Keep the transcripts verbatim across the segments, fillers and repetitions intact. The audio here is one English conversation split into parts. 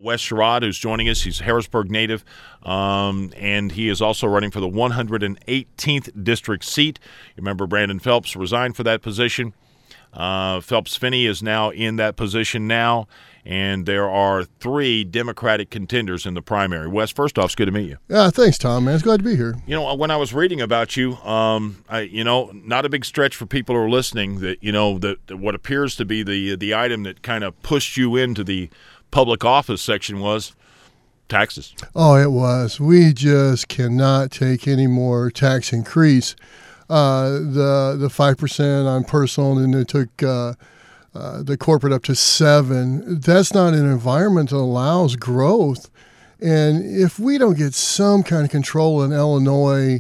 Wes Sherrod, who's joining us. He's a Harrisburg native, um, and he is also running for the one hundred eighteenth district seat. You remember Brandon Phelps resigned for that position. Uh, Phelps Finney is now in that position now, and there are three Democratic contenders in the primary. Wes, first off, it's good to meet you. Yeah, thanks, Tom, man. It's glad to be here. You know, when I was reading about you, um, I, you know, not a big stretch for people who are listening that, you know, that, that what appears to be the the item that kind of pushed you into the public office section was taxes. Oh, it was. We just cannot take any more tax increase. Uh, the the five percent on personal, and it took uh, uh, the corporate up to seven. That's not an environment that allows growth. And if we don't get some kind of control in Illinois,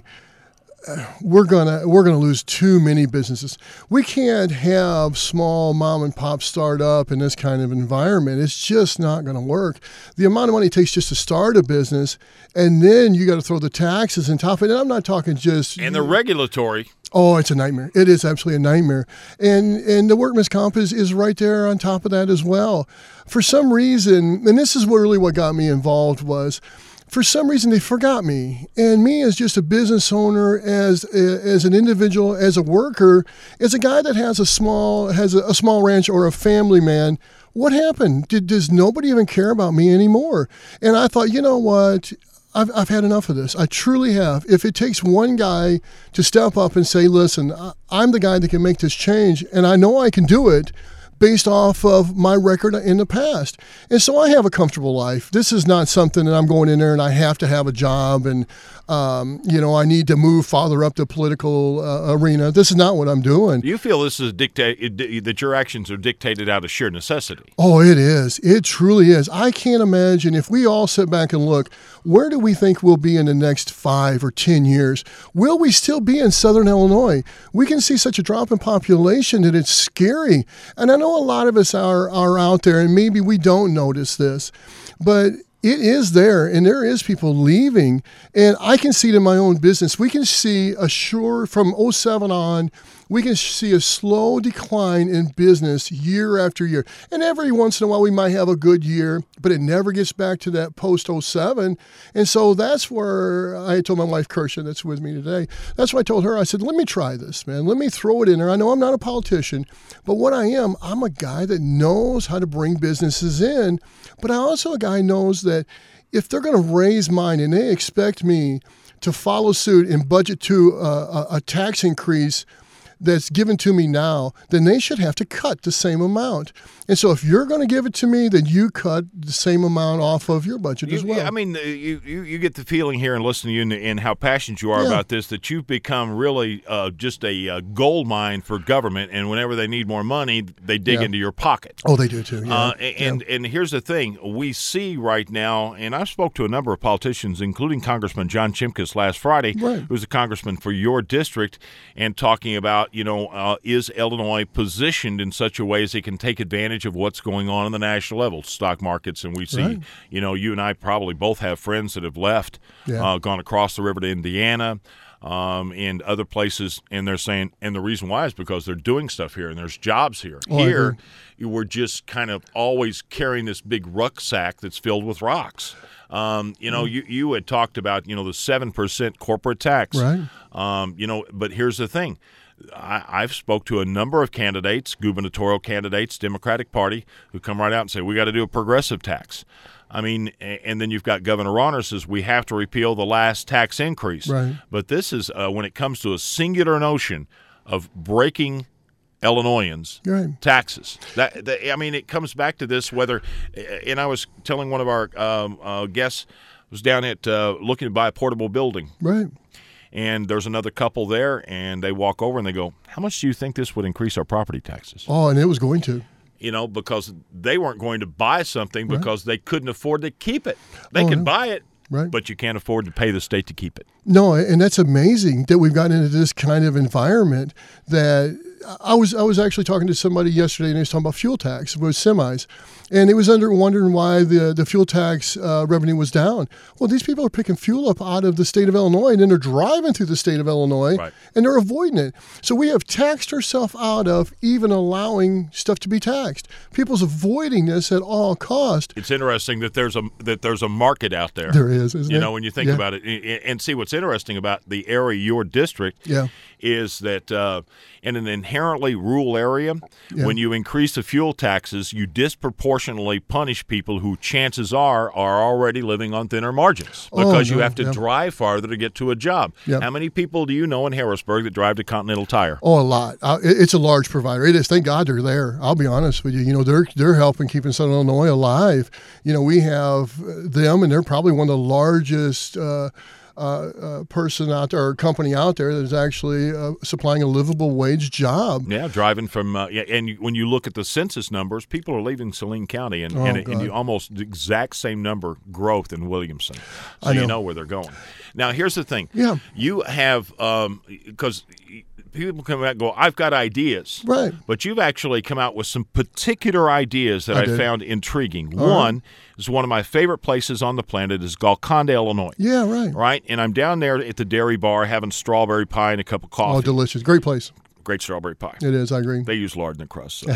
we're gonna we're gonna lose too many businesses. We can't have small mom and pop start up in this kind of environment. It's just not gonna work. The amount of money it takes just to start a business, and then you got to throw the taxes on top of it. And I'm not talking just and the regulatory. Oh, it's a nightmare. It is absolutely a nightmare. And and the workman's comp is, is right there on top of that as well. For some reason, and this is what really what got me involved was, for some reason, they forgot me. And me as just a business owner, as as an individual, as a worker, as a guy that has a small has a, a small ranch or a family man, what happened? Did, does nobody even care about me anymore? And I thought, you know what? I've, I've had enough of this. I truly have. If it takes one guy to step up and say, listen, I'm the guy that can make this change, and I know I can do it, based off of my record in the past. And so I have a comfortable life. This is not something that I'm going in there and I have to have a job and, um, you know, I need to move farther up the political uh, arena. This is not what I'm doing. Do you feel this is dictate that your actions are dictated out of sheer necessity? Oh, it is. It truly is. I can't imagine if we all sit back and look, where do we think we'll be in the next five or ten years? Will we still be in Southern Illinois? We can see such a drop in population that it's scary. And I know a lot of us are, are out there, and maybe we don't notice this, but it is there, and there is people leaving. And I can see it in my own business. We can see a sure, from oh seven on, we can see a slow decline in business year after year. And every once in a while we might have a good year, but it never gets back to that post oh seven. And so that's where I told my wife, Kirsha, that's with me today, that's why I told her, I said, let me try this, man. Let me throw it in there. I know I'm not a politician, but what I am, I'm a guy that knows how to bring businesses in, but I also a guy who knows that if they're going to raise mine and they expect me to follow suit and budget to uh, a, a tax increase that's given to me now, then they should have to cut the same amount. And so if you're going to give it to me, then you cut the same amount off of your budget you, as well. I mean, you, you, you get the feeling here and listening to you and, and how passionate you are yeah. about this that you've become really uh, just a, a gold mine for government, and whenever they need more money, they dig yeah. into your pocket. Oh, they do too. Yeah. Uh, and, yeah. and here's the thing. We see right now, and I spoke to a number of politicians, including Congressman John Chimkus last Friday, right. who's a congressman for your district, and talking about, you know, uh, is Illinois positioned in such a way as it can take advantage of what's going on on the national level, stock markets, and we see, right. you know, you and I probably both have friends that have left, yeah. uh, gone across the river to Indiana, um, and other places, and they're saying, and the reason why is because they're doing stuff here and there's jobs here. Oh, here, you were just kind of always carrying this big rucksack that's filled with rocks. Um, you know, mm. you, you had talked about, you know, the seven percent corporate tax. Right. Um, you know, but here's the thing. I, I've spoke to a number of candidates, gubernatorial candidates, Democratic Party, who come right out and say, we got to do a progressive tax. I mean, and then you've got Governor Rauner says we have to repeal the last tax increase. Right. But this is, uh, when it comes to a singular notion of breaking Illinoisans' right. taxes. That, that I mean, it comes back to this whether, and I was telling one of our um, uh, guests, was down at uh, looking to buy a portable building. Right. And there's another couple there, and they walk over and they go, how much do you think this would increase our property taxes? Oh, and it was going to. You know, because they weren't going to buy something right. because they couldn't afford to keep it. They oh, can yeah. buy it, right. but you can't afford to pay the state to keep it. No, and that's amazing that we've gotten into this kind of environment that I was I was actually talking to somebody yesterday, and he was talking about fuel tax with semis, and he was under wondering why the the fuel tax uh, revenue was down. Well, these people are picking fuel up out of the state of Illinois, and then they're driving through the state of Illinois, right. and they're avoiding it. So we have taxed ourselves out of even allowing stuff to be taxed. People's avoiding this at all cost. It's interesting that there's a that there's a market out there. There is, isn't you it? know, when you think yeah. about it, and see what's interesting about the area, your district, yeah. is that uh, in an inherently rural area, yeah. when you increase the fuel taxes, you disproportionately punish people who chances are are already living on thinner margins because oh, you no, have to yeah. drive farther to get to a job. Yeah. How many people do you know in Harrisburg that drive to Continental Tire? Oh, a lot. Uh, it, it's a large provider. It is. Thank God they're there. I'll be honest with you. You know, they're they're helping keeping Southern Illinois alive. You know, we have them, and they're probably one of the largest uh, uh, uh, person out there or company out there that is actually uh, supplying a livable wage job. Yeah, driving from uh, yeah, and you, when you look at the census numbers, people are leaving Saline County, and Oh, and, and God. you almost the exact same number growth in Williamson. So I know. you know where they're going. Now, here's the thing. Yeah. You have um because people come out and go, I've got ideas. Right. But you've actually come out with some particular ideas that I I, did. found intriguing. All One right. is one of my favorite places on the planet is Golconda, Illinois. Yeah. Right. Right? And I'm down there at the dairy bar having strawberry pie and a cup of coffee. Oh, delicious. Great place. Great strawberry pie. It is. I agree. They use lard in the crust. So.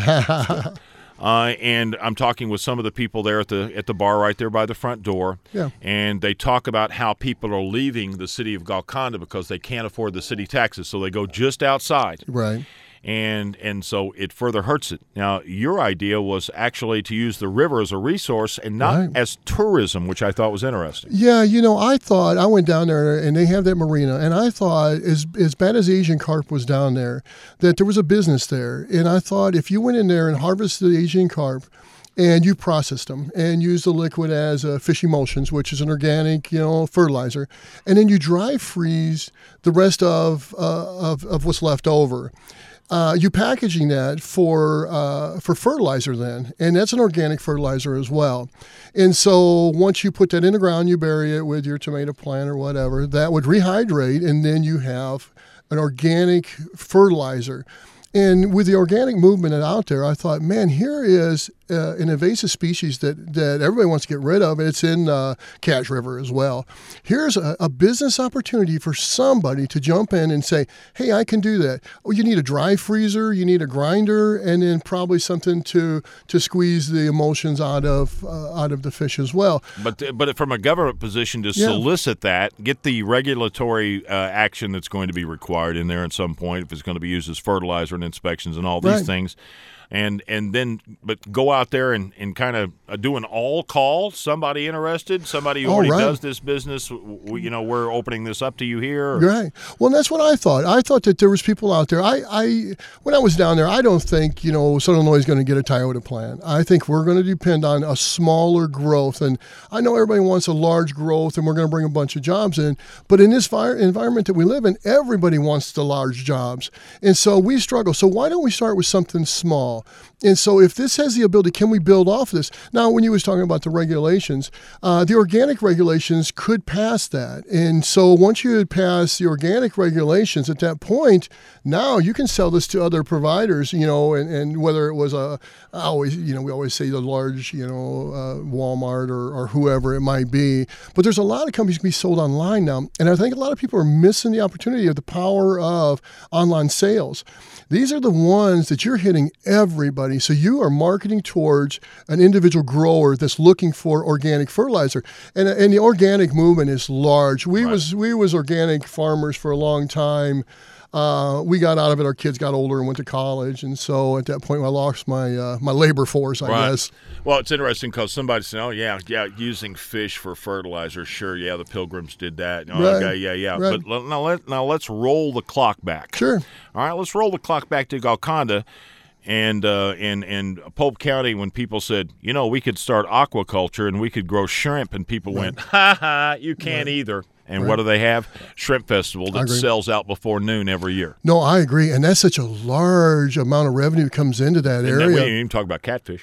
Uh, and I'm talking with some of the people there at the at the bar right there by the front door. Yeah. And they talk about how people are leaving the city of Golconda because they can't afford the city taxes, so they go just outside. Right. And and so it further hurts it. Now, your idea was actually to use the river as a resource and not Right. as tourism, which I thought was interesting. Yeah, you know, I thought I went down there and they have that marina, and I thought as as bad as Asian carp was down there, that there was a business there, and I thought if you went in there and harvested Asian carp, and you processed them and used the liquid as uh, fish emulsions, which is an organic, you know, fertilizer, and then you dry freeze the rest of uh, of, of what's left over. Uh, you packaging that for uh, for fertilizer then, and that's an organic fertilizer as well. And so once you put that in the ground, you bury it with your tomato plant or whatever, that would rehydrate, and then you have an organic fertilizer. And with the organic movement out there, I thought, man, here is uh, an invasive species that, that everybody wants to get rid of. It's in uh, Cache River as well. Here's a, a business opportunity for somebody to jump in and say, hey, I can do that. Oh, you need a dry freezer, you need a grinder, and then probably something to to squeeze the emulsions out of uh, out of the fish as well. But but from a government position to Yeah. solicit that, get the regulatory uh, action that's going to be required in there at some point if it's going to be used as fertilizer and inspections and all these Right. things. And and then, but go out there and, and kind of uh, do an all call. Somebody interested, somebody who All already right. does this business. We, you know, we're opening this up to you here. or- Right. Well, that's what I thought. I thought that there was people out there. I, I when I was down there, I don't think, you know, Southern Illinois is going to get a Toyota plant. I think we're going to depend on a smaller growth. And I know everybody wants a large growth and we're going to bring a bunch of jobs in. But in this fire environment that we live in, everybody wants the large jobs. And so we struggle. So why don't we start with something small? And so if this has the ability, can we build off this? Now, when you was talking about the regulations, uh, the organic regulations could pass that. And so once you had passed the organic regulations, at that point, now you can sell this to other providers, you know, and, and whether it was a, I always, you know, we always say the large, you know, uh, Walmart or, or whoever it might be. But there's a lot of companies can be sold online now. And I think a lot of people are missing the opportunity of the power of online sales. These are the ones that you're hitting everybody. So you are marketing towards an individual grower that's looking for organic fertilizer. And, and the organic movement is large. We Right. was we was organic farmers for a long time. Uh, we got out of it. Our kids got older and went to college. And so at that point, I lost my uh, my labor force, I Right. guess. Well, it's interesting because somebody said, "Oh yeah, yeah, using fish for fertilizer. Sure, yeah, the Pilgrims did that. Oh, Right. Okay, yeah, yeah. Right. But l- now let now let's roll the clock back. Sure. All right, let's roll the clock back to Golconda, and uh, and and Polk County. When people said, you know, we could start aquaculture and we could grow shrimp, and people went, ha ha, you can't either. And Right. what do they have? Shrimp Festival I that agree. sells out before noon every year. No, I agree. And that's such a large amount of revenue that comes into that And then we area. didn't even talk about catfish.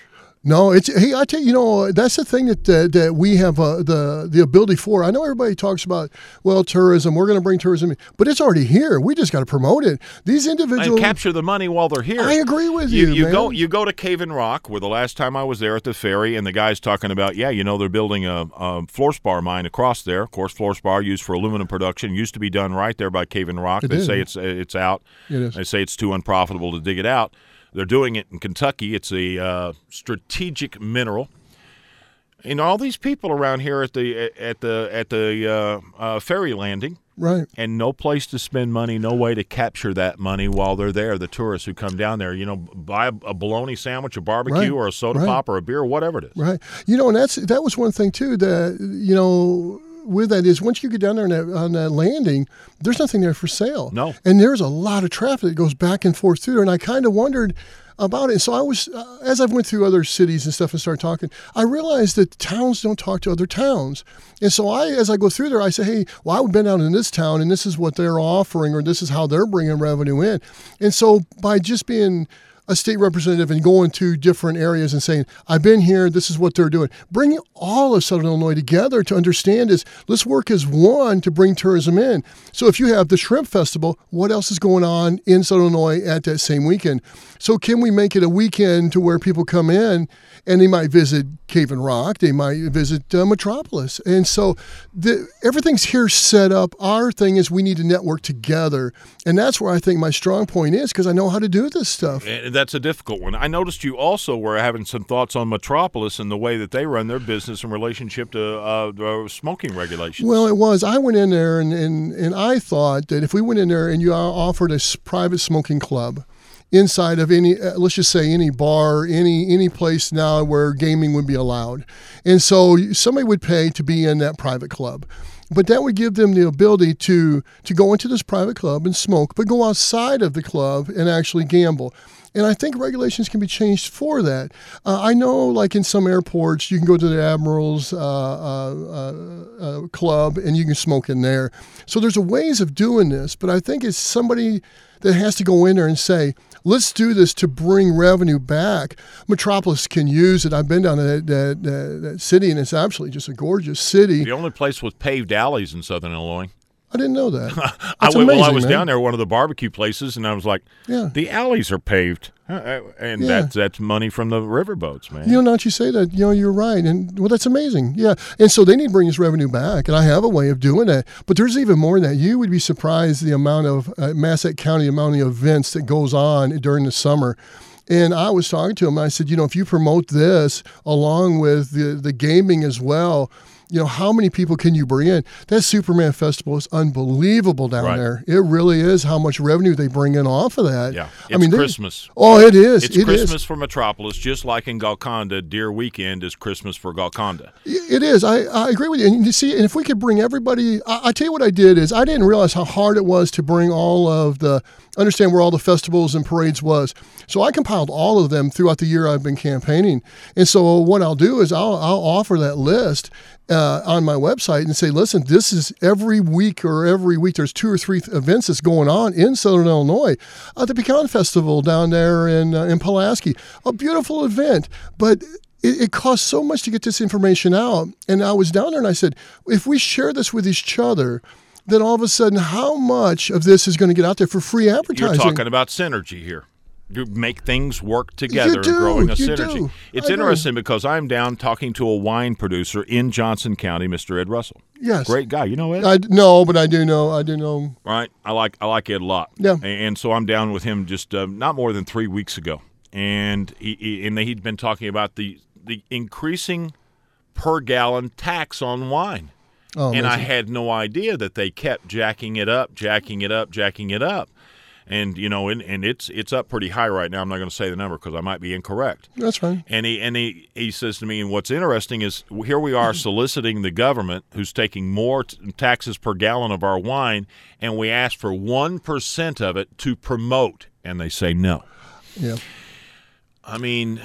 No, it's hey. I tell you, you know, that's the thing that that, that we have uh, the the ability for. I know everybody talks about well, tourism. We're going to bring tourism, in, but it's already here. We just got to promote it. These individuals and capture the money while they're here. I agree with you. You, you man. go you go to Cave and Rock, where the last time I was there at the ferry, and the guy's talking about yeah, you know, they're building a, a fluorspar mine across there. Of course, fluorspar used for aluminum production used to be done right there by Cave and Rock. It they is. say it's it's out. It is. They say it's too unprofitable to dig it out. They're doing it in Kentucky. It's a uh, strategic mineral. And all these people around here at the at the at the uh, uh, ferry landing, right? And no place to spend money, no way to capture that money while they're there. The tourists who come down there, you know, buy a, a bologna sandwich, a barbecue, right. or a soda right. pop, or a beer, or whatever it is. Right. You know, and that's that was one thing too that you know. With that is once you get down there on that, on that landing, there's nothing there for sale. No. And there's a lot of traffic that goes back and forth through there. And I kind of wondered about it. And so I was, uh, as I went through other cities and stuff and started talking, I realized that towns don't talk to other towns. And so I, as I go through there, I say, hey, well, I've been out in this town and this is what they're offering or this is how they're bringing revenue in. And so by just being a state representative and going to different areas and saying, I've been here, this is what they're doing. Bringing all of Southern Illinois together to understand is let's work as one to bring tourism in. So if you have the Shrimp Festival, what else is going on in Southern Illinois at that same weekend? So can we make it a weekend to where people come in and they might visit Cave and Rock, they might visit uh, Metropolis. And so the, everything's here set up. Our thing is we need to network together. And that's where I think my strong point is because I know how to do this stuff. And that's a difficult one. I noticed you also were having some thoughts on Metropolis and the way that they run their business in relationship to uh, uh, smoking regulations. Well, it was. I went in there and, and, and I thought that if we went in there and you offered a private smoking club, inside of any, uh, let's just say any bar, any any place now where gaming would be allowed. And so somebody would pay to be in that private club. But that would give them the ability to to go into this private club and smoke, but go outside of the club and actually gamble. And I think regulations can be changed for that. Uh, I know, like in some airports, you can go to the Admiral's uh, uh, uh, uh, club and you can smoke in there. So there's a ways of doing this, but I think it's somebody that has to go in there and say, let's do this to bring revenue back. Metropolis can use it. I've been down to that, that, that, that city, and it's absolutely just a gorgeous city. The only place with paved alleys in Southern Illinois. I didn't know that. I went, amazing, well, I was man. down there, one of the barbecue places, and I was like, yeah. the alleys are paved. Uh, and yeah. that's that's money from the riverboats, man. You know, now that you say that, you know, you're right. And, well, that's amazing. Yeah. And so they need to bring this revenue back, and I have a way of doing that. But there's even more than that. You would be surprised the amount of, uh, Massac County, amount of events that goes on during the summer. And I was talking to him, and I said, you know, if you promote this along with the, the gaming as well, you know, how many people can you bring in? That Superman Festival is unbelievable down right. there. It really is how much revenue they bring in off of that. Yeah, it's I mean, Christmas. Oh, it is. It's it Christmas is. for Metropolis, just like in Golconda, Deer Weekend is Christmas for Golconda. It is. I, I agree with you. And you see, and if we could bring everybody, I, I tell you what I did is I didn't realize how hard it was to bring all of the, understand where all the festivals and parades was. So I compiled all of them throughout the year I've been campaigning. And so what I'll do is I'll, I'll offer that list Uh, on my website and say, listen, this is every week or every week there's two or three th- events that's going on in Southern Illinois. Uh, the Pecan Festival down there in, uh, in Pulaski, a beautiful event, but it, it costs so much to get this information out. And I was down there and I said, if we share this with each other, then all of a sudden, how much of this is going to get out there for free advertising? You're talking about synergy here. You make things work together do, and growing a you synergy. do. It's I interesting know. because I'm down talking to a wine producer in Johnson County, Mister Ed Russell. Yes. Great guy. You know Ed? I, no, but I do know. I do know. Right. I like I like Ed a lot. Yeah. And, and so I'm down with him just uh, not more than three weeks ago. And he, he and he'd been talking about the, the increasing per gallon tax on wine. Oh, and I amazing. had no idea that they kept jacking it up, jacking it up, jacking it up. And, you know, and, and it's it's up pretty high right now. I'm not going to say the number because I might be incorrect. That's fine. And he and he, he says to me, and what's interesting is here we are soliciting the government who's taking more t- taxes per gallon of our wine, and we ask for one percent of it to promote, and they say no. Yeah. I mean,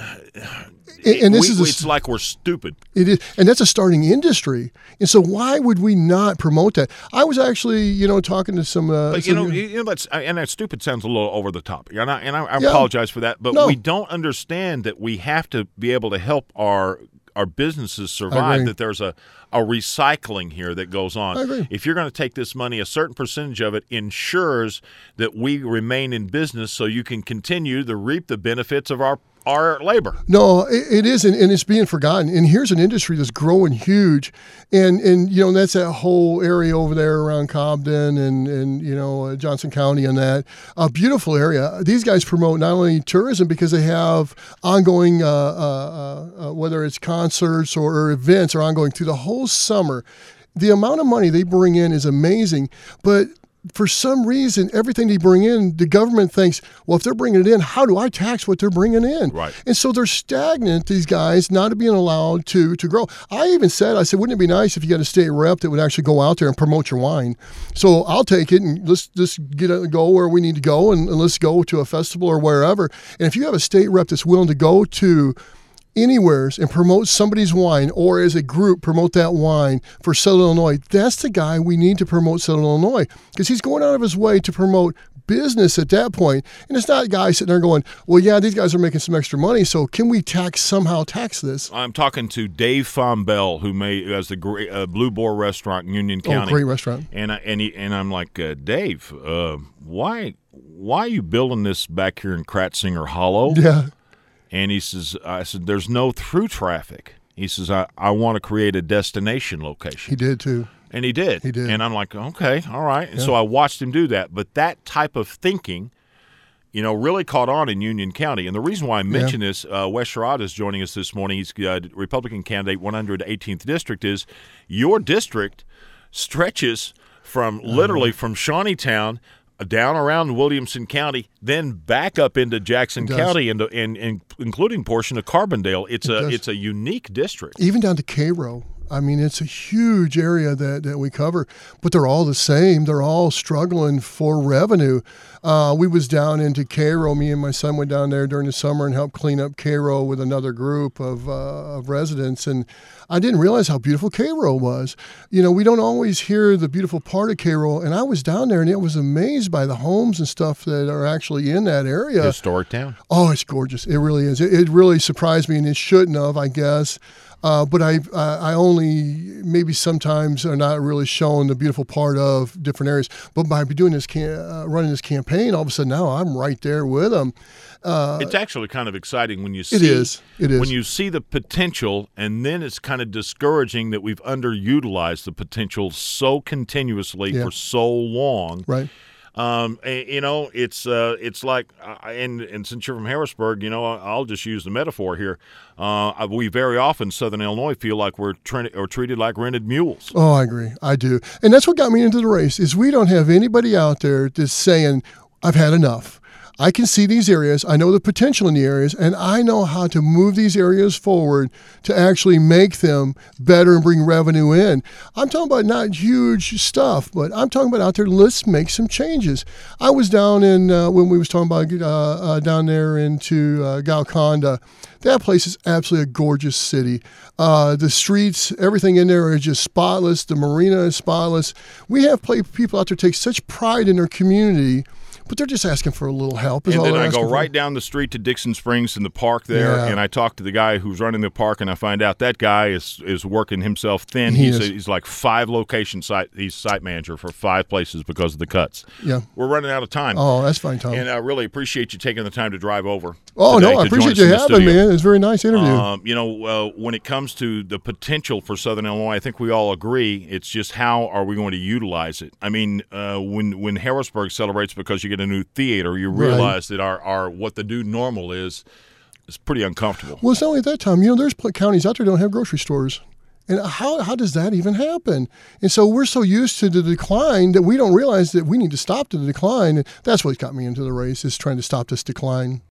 And, and this we, is a, it's like we're stupid. It is, and that's a starting industry. And so, why would we not promote that? I was actually, you know, talking to some. Uh, But you some, know, you know that's and that stupid sounds a little over the top. And I, and I, I Yeah. apologize for that, but No. we don't understand that we have to be able to help our our businesses survive. agree. That there's a a recycling here that goes on. I agree. If you're going to take this money, a certain percentage of it ensures that we remain in business, so you can continue to reap the benefits of our our labor. No, it, it isn't, and it's being forgotten. And here's an industry that's growing huge, and and you know that's that whole area over there around Cobden and and you know uh, Johnson County and that a beautiful area. These guys promote not only tourism because they have ongoing, uh, uh, uh, whether it's concerts or, or events, are ongoing through the whole summer. The amount of money they bring in is amazing, but for some reason, everything they bring in, the government thinks, well, if they're bringing it in, how do I tax what they're bringing in? Right. And so they're stagnant, these guys, not being allowed to to grow. I even said, I said, wouldn't it be nice if you got a state rep that would actually go out there and promote your wine? So I'll take it and let's just get it, go where we need to go and, and let's go to a festival or wherever. And if you have a state rep that's willing to go to anywheres and promote somebody's wine, or as a group promote that wine for Southern Illinois, that's the guy we need to promote Southern Illinois, because he's going out of his way to promote business at that point. And it's not guys sitting there going, well, yeah, these guys are making some extra money, so can we tax somehow tax this? I'm talking to Dave Fombell, who made who has the great uh, Blue Boar restaurant in Union County. Oh, great restaurant. And I, and he, and I'm like, uh, Dave, uh, why why are you building this back here in Kratzinger Hollow? Yeah. And he says, I said, there's no through traffic. He says, I, I want to create a destination location. He did too. And he did. He did. And I'm like, okay, all right. And Yeah. so I watched him do that. But that type of thinking, you know, really caught on in Union County. And the reason why I mention this, uh, Wes Sherrod is joining us this morning. He's a Republican candidate, one hundred eighteenth District, is your district stretches from Uh-huh. literally from Shawneetown down around Williamson County, then back up into Jackson It does. County, and, and, and including portion of Carbondale. It's It a does. it's a unique district. Even down to Cairo. I mean, it's a huge area that, that we cover, but they're all the same. They're all struggling for revenue. Uh, we was down into Cairo. Me and my son went down there during the summer and helped clean up Cairo with another group of, uh, of residents. And I didn't realize how beautiful Cairo was. You know, we don't always hear the beautiful part of Cairo. And I was down there and it was amazed by the homes and stuff that are actually in that area. Historic town. Oh, it's gorgeous. It really is. It, it really surprised me, and it shouldn't have, I guess. Uh, but I, uh, I only maybe sometimes are not really showing the beautiful part of different areas. But by doing this, cam- uh, running this campaign, all of a sudden now I'm right there with them. Uh, It's actually kind of exciting when you see it is. It is. when you see the potential, and then it's kind of discouraging that we've underutilized the potential so continuously Yeah. for so long. right. Um, and, you know, it's uh, it's like, uh, and and since you're from Harrisburg, you know, I'll just use the metaphor here. Uh, we very often, Southern Illinois, feel like we're tre- or treated like rented mules. Oh, I agree. I do. And that's what got me into the race is we don't have anybody out there that's saying, I've had enough. I can see these areas. I know the potential in the areas, and I know how to move these areas forward to actually make them better and bring revenue in. I'm talking about not huge stuff, but I'm talking about out there, let's make some changes. I was down in, uh, when we was talking about uh, uh, down there into uh, Golconda. That place is absolutely a gorgeous city. Uh, the streets, everything in there is just spotless. The marina is spotless. We have play- people out there take such pride in their community, but they're just asking for a little help. Is And all then they're I go asking for. right down the street to Dixon Springs in the park there, Yeah. and I talk to the guy who's running the park, and I find out that guy is is working himself thin. He he's is. A, he's like five location site. He's site manager for five places because of the cuts. Yeah. We're running out of time. Oh, that's fine, Tom. And I really appreciate you taking the time to drive over. oh, today no, I to join appreciate us you in the having me, studio. man. It's a very nice interview. Um, you know, uh, when it comes to the potential for Southern Illinois, I think we all agree. It's just how are we going to utilize it? I mean, uh, when when Harrisburg celebrates because you get a new theater, you Right. realize that our, our what the new normal is is pretty uncomfortable. Well, it's not only at that time. You know, there's pl- counties out there that don't have grocery stores. And how, how does that even happen? And so we're so used to the decline that we don't realize that we need to stop the decline. And that's what got me into the race, is trying to stop this decline.